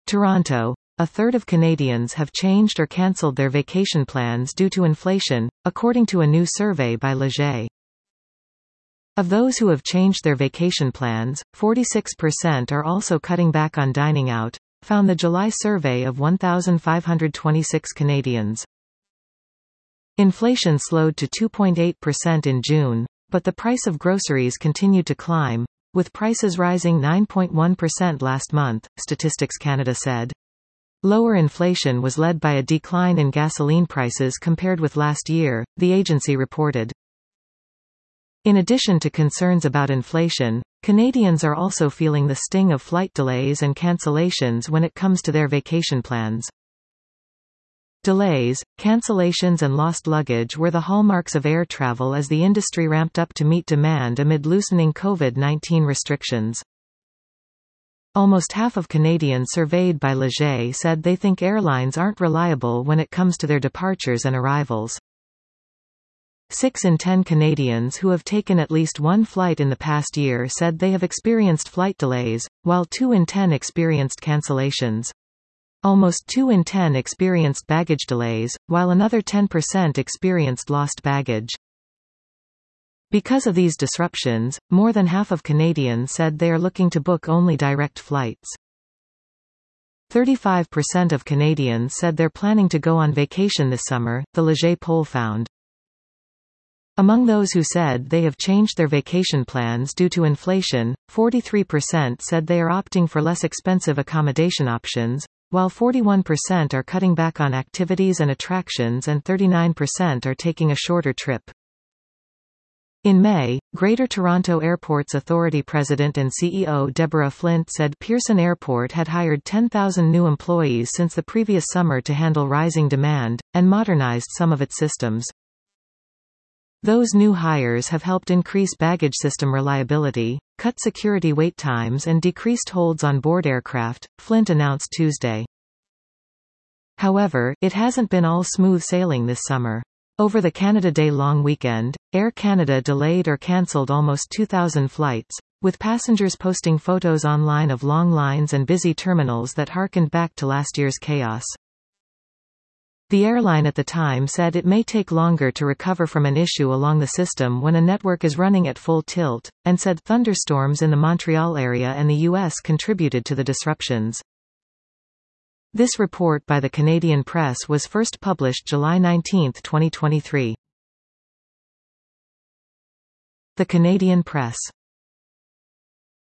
Toronto. A third of Canadians have changed or cancelled their vacation plans due to inflation, according to a new survey by Leger. Of those who have changed their vacation plans, 46% are also cutting back on dining out, found the July survey of 1,526 Canadians. Inflation slowed to 2.8% in June, but the price of groceries continued to climb, with prices rising 9.1% last month, Statistics Canada said. Lower inflation was led by a decline in gasoline prices compared with last year, the agency reported. In addition to concerns about inflation, Canadians are also feeling the sting of flight delays and cancellations when it comes to their vacation plans. Delays, cancellations and lost luggage were the hallmarks of air travel as the industry ramped up to meet demand amid loosening COVID-19 restrictions. Almost half of Canadians surveyed by Leger said they think airlines aren't reliable when it comes to their departures and arrivals. 6 in 10 Canadians who have taken at least one flight in the past year said they have experienced flight delays, while 2 in 10 experienced cancellations. Almost 2 in 10 experienced baggage delays, while another 10% experienced lost baggage. Because of these disruptions, more than half of Canadians said they are looking to book only direct flights. 35% of Canadians said they're planning to go on vacation this summer, the Leger poll found. Among those who said they have changed their vacation plans due to inflation, 43% said they are opting for less expensive accommodation options, while 41% are cutting back on activities and attractions and 39% are taking a shorter trip. In May, Greater Toronto Airports Authority President and CEO Deborah Flint said Pearson Airport had hired 10,000 new employees since the previous summer to handle rising demand, and modernized some of its systems. Those new hires have helped increase baggage system reliability, cut security wait times and decreased holds on board aircraft, Flint announced Tuesday. However, it hasn't been all smooth sailing this summer. Over the Canada Day long weekend, Air Canada delayed or cancelled almost 2,000 flights, with passengers posting photos online of long lines and busy terminals that harkened back to last year's chaos. The airline at the time said it may take longer to recover from an issue along the system when a network is running at full tilt, and said thunderstorms in the Montreal area and the U.S. contributed to the disruptions. This report by the Canadian Press was first published July 19, 2023. The Canadian Press.